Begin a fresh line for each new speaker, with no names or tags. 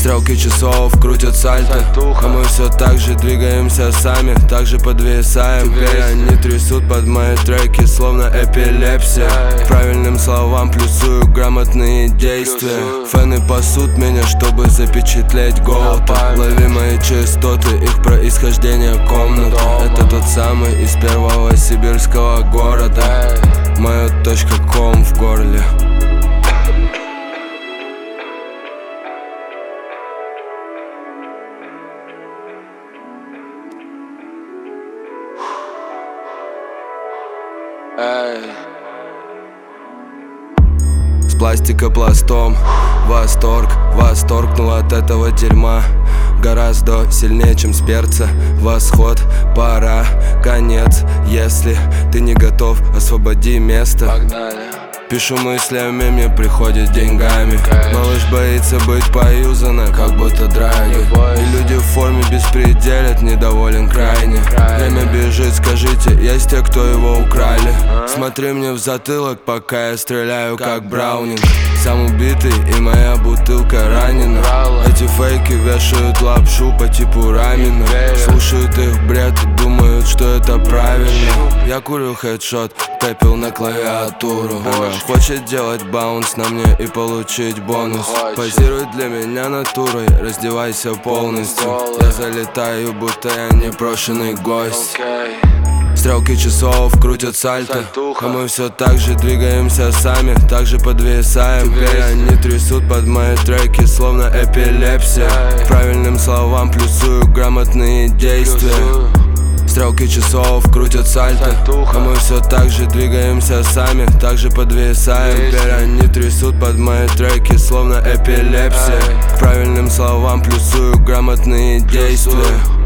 Стрелки часов крутят сальто, а мы все так же двигаемся сами, так же подвисаем. Они трясут под мои треки, словно эпилепсия. Правильным словам плюсую грамотные действия. Фэны пасут меня, чтобы запечатлеть голота. Лови мои частоты, их происхождение комната. Это тот самый из первого сибирского города. Моя точка ком в горле. С пластикопластом восторг, восторгнул от этого дерьма. Гораздо сильнее, чем с перца. Восход, пора, конец. Если ты не готов, освободи место.
Погнали.
Пишу мыслями, мне приходит деньгами. Малыш боится быть поюзана, как будто драги. И люди в форме беспределят, недоволен крайне. Время бежит, скажите, есть те, кто его украли? Смотри мне в затылок, пока я стреляю, как Браунинг. Сам убитый и моя бутылка ранена. Эти фейки вешают лапшу по типу рамена. Слушают их бред и думают, что это правильно. Я курю хедшот, пепел на клавиатуру. Она хочет делать баунс на мне и получить бонус. Позируй для меня натурой, раздевайся полностью. Я залетаю, будто я непрошенный гость. Стрелки часов крутят сальто, а мы все так же двигаемся сами, так же подвисаем. Они трясут под мои треки, словно эпилепсия. Правильным словам плюсую грамотные действия. Стрелки часов крутят сальто, а мы все так же двигаемся сами, так же подвисаем. Они трясут под мои треки, словно эпилепсия. Правильным словам плюсую грамотные действия.